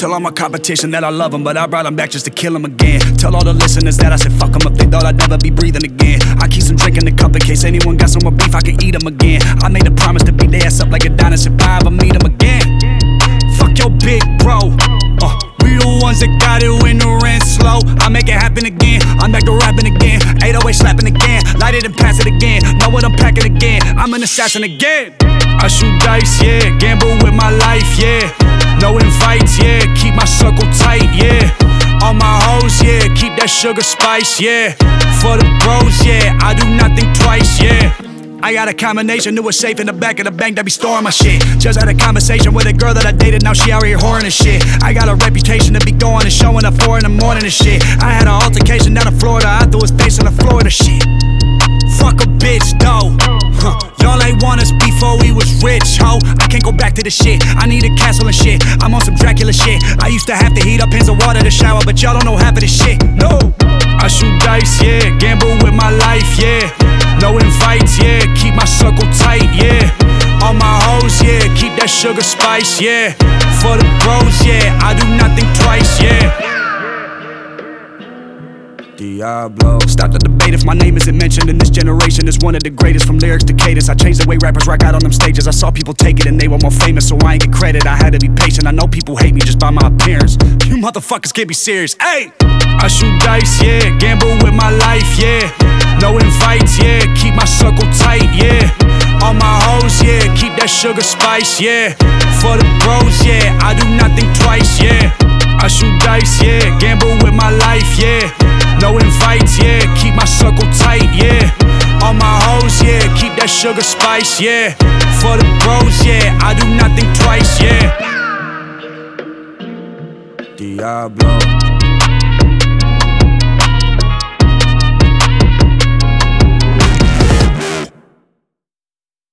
Tell all my competition that I love them, but I brought them back just to kill them again. Tell all the listeners that I said fuck them up, they thought I'd never be breathing again. I keep some drink in the cup in case anyone got some more beef, I can eat them again. I made a promise to beat their ass up like a dinosaur if I ever meet them again. Fuck your big bro, we the ones that got it when the rent's slow. I make it happen again, I'm back to rapping again. 808 slapping again, light it and pass it again. Know what I'm packing again, I'm an assassin again. I shoot dice, yeah, gamble with my life, yeah. Know in fights, yeah, keep my circle tight, yeah. All my hoes, yeah, keep that sugar spice, yeah. For the bros, yeah, I do nothing twice, yeah. I got a combination, knew a safe in the back of the bank that be storing my shit. Just had a conversation with a girl that I dated, now she out here whoring and shit. I got a reputation to be going and showing up 4 in the morning and shit. I had an altercation down in Florida, I threw his face on the floor of the shit. Fuck a bitch, though. Y'all ain't want us before we was rich, ho. I can't go back to the shit, I need a castle and shit. I'm on some Dracula shit, I used to have to heat up pans of water to shower, but y'all don't know half of this shit, no. I shoot dice, yeah, gamble with my life, yeah. Know in fights, yeah, keep my circle tight, yeah. All my hoes, yeah, keep that sugar spice, yeah. For the bros, yeah, I do nothing twice, yeah. Diablo. Stop the debate if my name isn't mentioned in this generation. Is one of the greatest from lyrics to cadence. I changed the way rappers rock out on them stages. I saw people take it and they were more famous, so I ain't get credit. I had to be patient. I know people hate me just by my appearance. You motherfuckers can't be serious. Hey, I shoot dice, yeah, gamble with my life, yeah. Know in fights, yeah, keep my circle tight, yeah. All my hoes, yeah, keep that sugar spice, yeah. For the bros, yeah, I do nothing twice, yeah. I shoot dice, yeah, gamble with my life, yeah. Know in fights, yeah, keep my circle tight, yeah. All my hoes, yeah, keep that sugar spice, yeah. For the bros, yeah, I do nothing twice, yeah. Diablo.